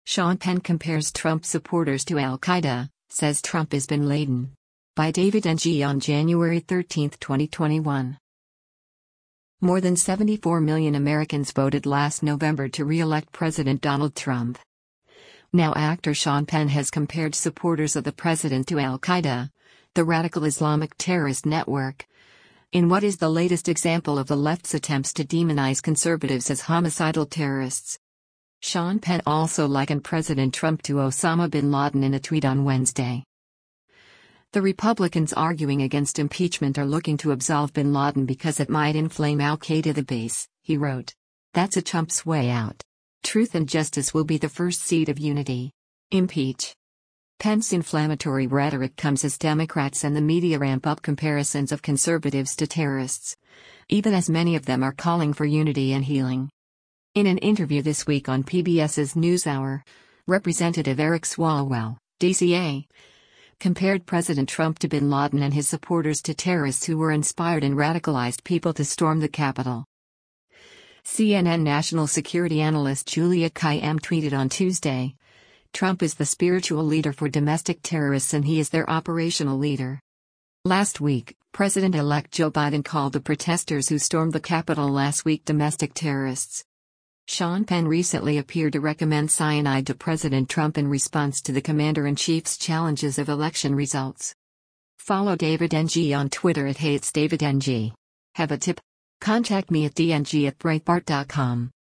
Sean Penn compares Trump supporters to Al-Qaeda, says Trump is bin Laden. By David Ng on January 13, 2021. More than 74 million Americans voted last November to re-elect President Donald Trump. Now actor Sean Penn has compared supporters of the president to Al-Qaeda, the radical Islamic terrorist network, in what is the latest example of the left's attempts to demonize conservatives as homicidal terrorists. Sean Penn also likened President Trump to Osama bin Laden in a tweet on Wednesday. The Republicans arguing against impeachment are looking to absolve bin Laden because it might inflame Al-Qaeda the base, he wrote. That's a Trump's way out. Truth and justice will be the first seed of unity. Impeach. Penn's inflammatory rhetoric comes as Democrats and the media ramp up comparisons of conservatives to terrorists, even as many of them are calling for unity and healing. In an interview this week on PBS's NewsHour, Representative Eric Swalwell, DCA, compared President Trump to bin Laden and his supporters to terrorists who were inspired and radicalized people to storm the Capitol. CNN national security analyst Julia Kayyem tweeted on Tuesday, Trump is the spiritual leader for domestic terrorists and he is their operational leader. Last week, President-elect Joe Biden called the protesters who stormed the Capitol last week domestic terrorists. Sean Penn recently appeared to recommend cyanide to President Trump in response to the commander-in-chief's challenges of election results. Follow David Ng on Twitter @HatesDavidNG. Have a tip? Contact me at dng@breitbart.com.